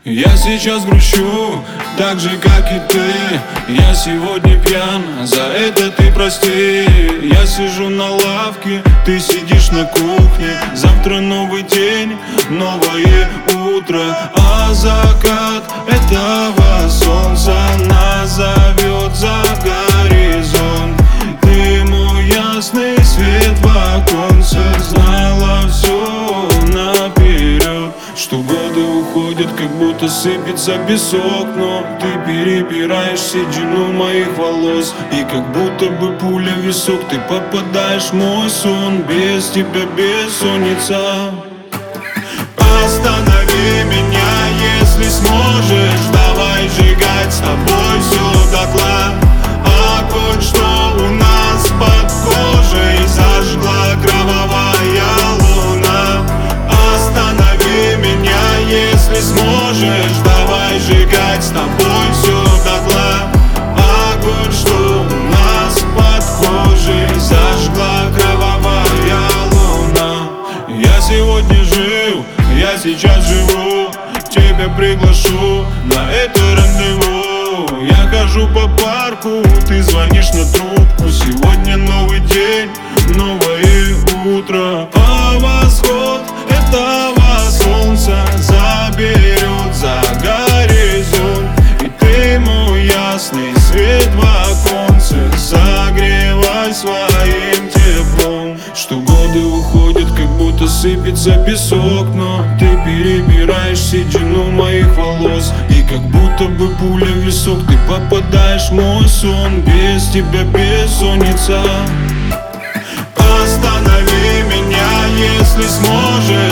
Я сейчас грущу, так же как и ты. Я сегодня пьян, за это ты прости. Я сижу на лавке, ты сидишь на кухне. Завтра новый день, новое утро, а закат этого солнца нас зовет за горизонт. Ты мой ясный свет в оконце, знала все наперед, что годы уходят, как будто сыпется песок. Но ты перебираешь седину моих волос, и как будто бы пуля в висок. Ты попадаешь в мой сон, без тебя бессонница. Останови меня, если сможешь. Давай сжигать с тобой все дотла. Огонь, что у нас под кожей, зажгла кровавая луна. Останови меня, если сможешь. Давай сжигать с тобой все дотла. Огонь, что у нас под кожей, зажгла кровавая луна. Я сегодня жил, я сейчас живу, тебя приглашу на это рандеву. Я хожу по парку, ты звонишь на трубку. Сегодня новый день, новое утро, а восход этого солнца заберет за горизонт. И ты мой ясный свет в оконце, согревай своим теплом. Что годы уходят, как будто сыпется песок. Но ты перебираешь седину моих волос, и как будто бы пуля в висок. Ты попадаешь в мой сон, без тебя бессонница. Останови меня, если сможешь.